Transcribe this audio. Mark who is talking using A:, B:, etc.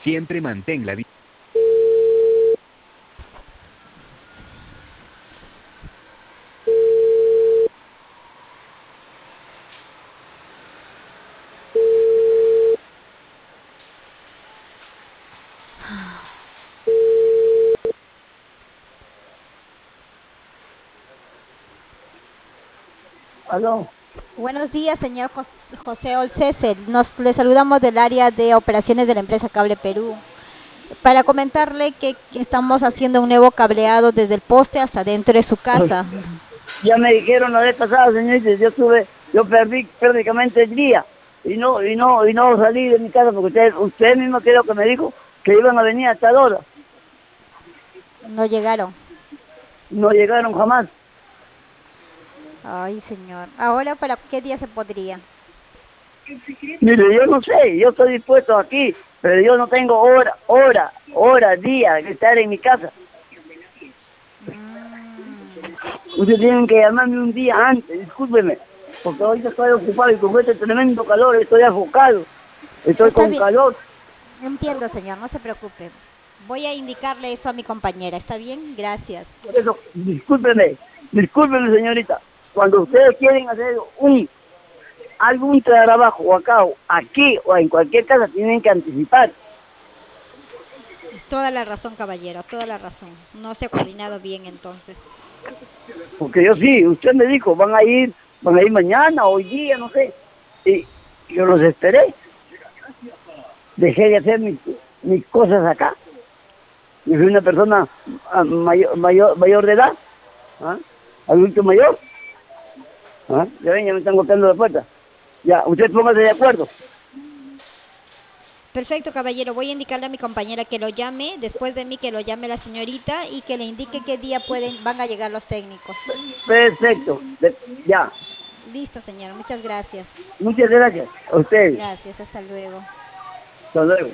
A: Siempre mantén la
B: Aló,
C: Buenos días, señor José Olcese. Le saludamos del área de operaciones de la empresa Cable Perú para comentarle que estamos haciendo un nuevo cableado desde el poste hasta dentro de su casa.
B: ya me dijeron la vez pasada, señorita, yo perdí prácticamente el día y no salí de mi casa porque usted mismo creo que me dijo que iban a venir hasta ahora.
C: No llegaron.
B: No llegaron jamás.
C: Ay, señor. Ahora, ¿para qué día se podría?
B: Mire, yo no sé, yo estoy dispuesto aquí, pero yo no tengo día que estar en mi casa.
C: Mm,
B: Ustedes tienen que llamarme un día antes, discúlpeme, porque ahorita estoy ocupado y con este tremendo calor estoy afocado, estoy
C: Está
B: con
C: bien.
B: calor.
C: Entiendo, señor. No se preocupe. Voy a indicarle eso a mi compañera. ¿Está bien? Gracias.
B: Por eso, discúlpeme señorita, cuando ustedes quieren hacer algún trabajo acá, o aquí o en cualquier casa, tienen que anticipar.
C: Toda la razón, caballero. Toda la razón. No se ha coordinado bien entonces.
B: Porque yo sí, usted me dijo, van a ir mañana, hoy día, no sé. Y yo los esperé, dejé de hacer mis cosas acá. Yo soy una persona mayor de edad, ¿ah? Adulto mayor. ¿Ah? Ya ven, ya me están golpeando la puerta. Ya, usted póngase de acuerdo.
C: Perfecto, caballero. Voy a indicarle a mi compañera que lo llame, después de mí que lo llame la señorita y que le indique qué día van a llegar los técnicos.
B: Perfecto. Ya.
C: Listo, señor. Muchas gracias.
B: Muchas gracias a ustedes.
C: Gracias. Hasta luego.
B: Hasta luego.